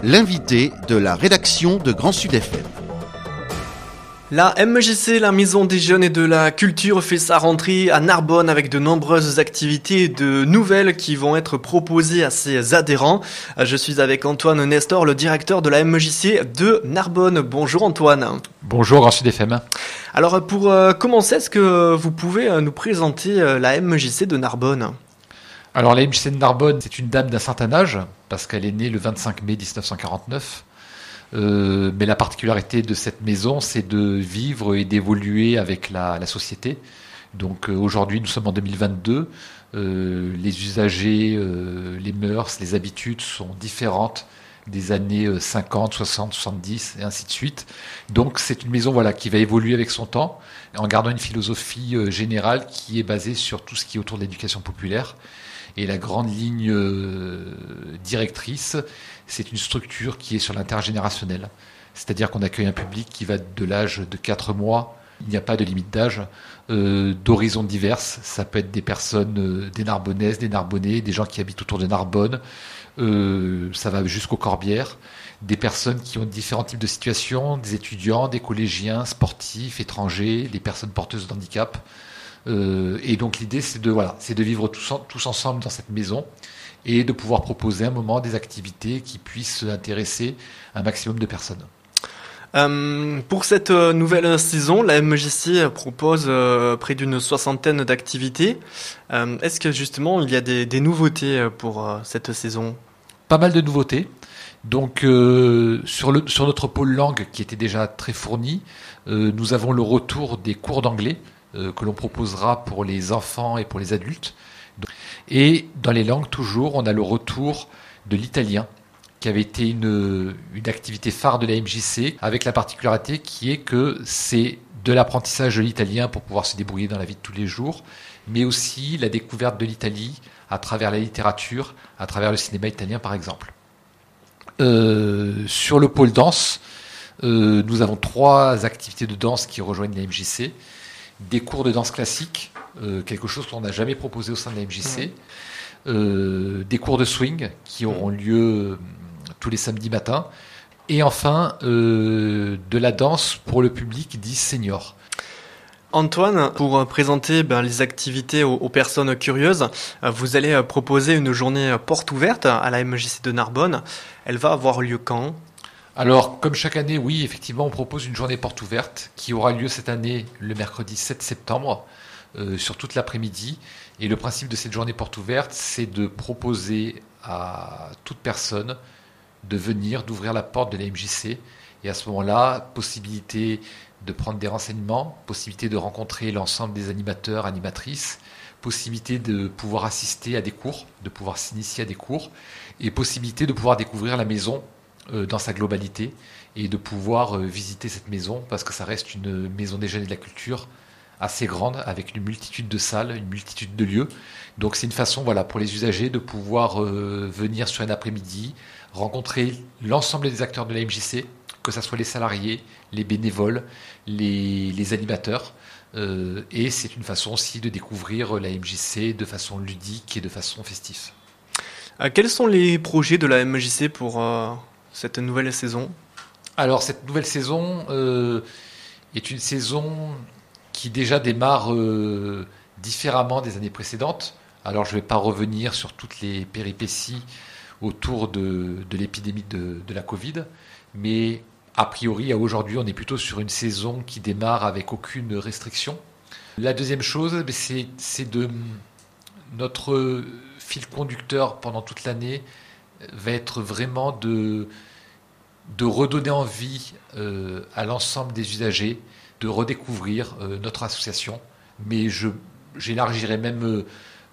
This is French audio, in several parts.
l'invité de la rédaction de Grand Sud FM. La MJC, la Maison des Jeunes et de la Culture, fait sa rentrée à Narbonne avec de nombreuses activités et de nouvelles qui vont être proposées à ses adhérents. Je suis avec Antoine Nestor, le directeur de la MJC de Narbonne. Bonjour Antoine. Bonjour Grand Sud FM. Alors pour commencer, est-ce que vous pouvez nous présenter la MJC de Narbonne ? Alors la MJC de Narbonne, c'est une dame d'un certain âge, parce qu'elle est née le 25 mai 1949. Mais la particularité de cette maison, c'est de vivre et d'évoluer avec la société. Donc aujourd'hui, nous sommes en 2022. Les usagers, les mœurs, les habitudes sont différentes des années 50, 60, 70 et ainsi de suite. Donc c'est une maison qui va évoluer avec son temps, en gardant une philosophie générale qui est basée sur tout ce qui est autour de l'éducation populaire. Et la grande ligne directrice, c'est une structure qui est sur l'intergénérationnel. C'est-à-dire qu'on accueille un public qui va de l'âge de 4 mois, il n'y a pas de limite d'âge, d'horizons divers. Ça peut être des personnes, des Narbonnaises, des Narbonnais, des gens qui habitent autour de Narbonne. Ça va jusqu'aux Corbières. Des personnes qui ont différents types de situations, des étudiants, des collégiens, sportifs, étrangers, des personnes porteuses de handicap. Et donc l'idée c'est de vivre tous ensemble dans cette maison et de pouvoir proposer un moment des activités qui puissent intéresser un maximum de personnes. Pour cette nouvelle saison, la MJC propose près d'une 60aine d'activités. Est-ce que justement il y a des nouveautés pour cette saison ? Pas mal de nouveautés. Donc sur notre pôle langue qui était déjà très fourni, nous avons le retour des cours d'anglais que l'on proposera pour les enfants et pour les adultes. Et dans les langues, toujours, on a le retour de l'italien, qui avait été une activité phare de la MJC, avec la particularité qui est que c'est de l'apprentissage de l'italien pour pouvoir se débrouiller dans la vie de tous les jours, mais aussi la découverte de l'Italie à travers la littérature, à travers le cinéma italien par exemple. Sur le pôle danse, nous avons 3 activités de danse qui rejoignent la MJC. Des cours de danse classique, quelque chose qu'on n'a jamais proposé au sein de la MJC, des cours de swing qui auront lieu tous les samedis matins, et enfin de la danse pour le public dit senior. Antoine, pour présenter les activités aux personnes curieuses, vous allez proposer une journée porte ouverte à la MJC de Narbonne. Elle va avoir lieu quand ? Alors, comme chaque année, oui, effectivement, on propose une journée porte ouverte qui aura lieu cette année le mercredi 7 septembre sur toute l'après-midi. Et le principe de cette journée porte ouverte, c'est de proposer à toute personne de venir, d'ouvrir la porte de la MJC. Et à ce moment-là, possibilité de prendre des renseignements, possibilité de rencontrer l'ensemble des animateurs, animatrices, possibilité de pouvoir assister à des cours, de pouvoir s'initier à des cours, et possibilité de pouvoir découvrir la maison dans sa globalité et de pouvoir visiter cette maison parce que ça reste une maison des jeunes et de la culture assez grande avec une multitude de salles, une multitude de lieux. Donc c'est une façon pour les usagers de pouvoir venir sur un après-midi, rencontrer l'ensemble des acteurs de la MJC, que ce soit les salariés, les bénévoles, les animateurs. Et c'est une façon aussi de découvrir la MJC de façon ludique et de façon festive. Quels sont les projets de la MJC pour cette nouvelle saison ? Alors cette nouvelle saison est une saison qui déjà démarre différemment des années précédentes. Alors je ne vais pas revenir sur toutes les péripéties autour de l'épidémie de la Covid, mais a priori à aujourd'hui on est plutôt sur une saison qui démarre avec aucune restriction. La deuxième chose, c'est de notre fil conducteur pendant toute l'année va être vraiment de redonner envie à l'ensemble des usagers de redécouvrir notre association. Mais j'élargirais même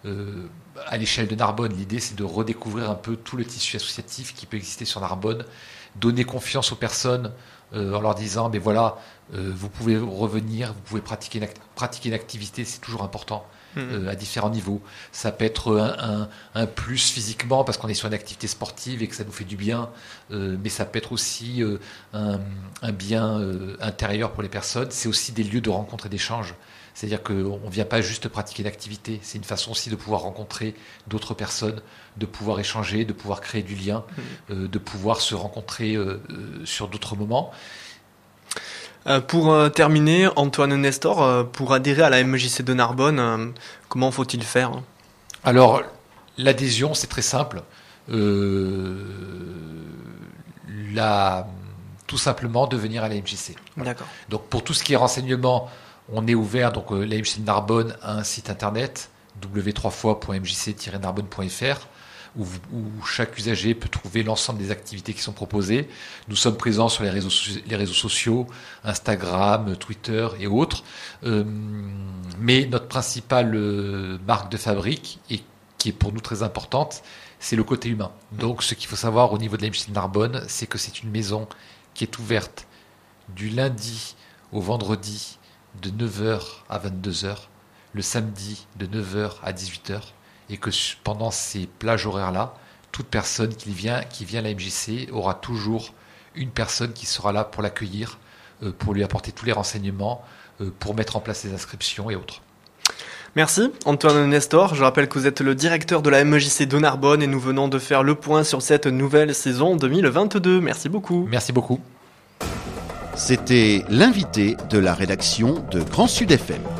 à l'échelle de Narbonne. L'idée, c'est de redécouvrir un peu tout le tissu associatif qui peut exister sur Narbonne, donner confiance aux personnes en leur disant, vous pouvez revenir, vous pouvez pratiquer une activité, c'est toujours important. à différents niveaux. Ça peut être un plus physiquement parce qu'on est sur une activité sportive et que ça nous fait du bien, mais ça peut être aussi un bien intérieur pour les personnes. C'est aussi des lieux de rencontre et d'échange. C'est-à-dire qu'on ne vient pas juste pratiquer une activité, c'est une façon aussi de pouvoir rencontrer d'autres personnes, de pouvoir échanger, de pouvoir créer du lien, de pouvoir se rencontrer sur d'autres moments. Pour terminer, Antoine Nestor, pour adhérer à la MJC de Narbonne, comment faut-il faire ? Alors, l'adhésion, c'est très simple. Tout simplement de venir à la MJC. D'accord. Donc, pour tout ce qui est renseignement, on est ouvert. Donc, la MJC de Narbonne a un site internet w3fois.mjc-narbonne.fr où chaque usager peut trouver l'ensemble des activités qui sont proposées. Nous sommes présents sur les réseaux sociaux, Instagram, Twitter et autres. Mais notre principale marque de fabrique, et qui est pour nous très importante, c'est le côté humain. Donc ce qu'il faut savoir au niveau de la MJC de Narbonne, c'est que c'est une maison qui est ouverte du lundi au vendredi de 9h à 22h, le samedi de 9h à 18h, et que pendant ces plages horaires-là, toute personne qui vient à la MJC aura toujours une personne qui sera là pour l'accueillir, pour lui apporter tous les renseignements, pour mettre en place les inscriptions et autres. Merci Antoine Nestor, je rappelle que vous êtes le directeur de la MJC de Narbonne et nous venons de faire le point sur cette nouvelle saison 2022. Merci beaucoup. Merci beaucoup. C'était l'invité de la rédaction de Grand Sud FM.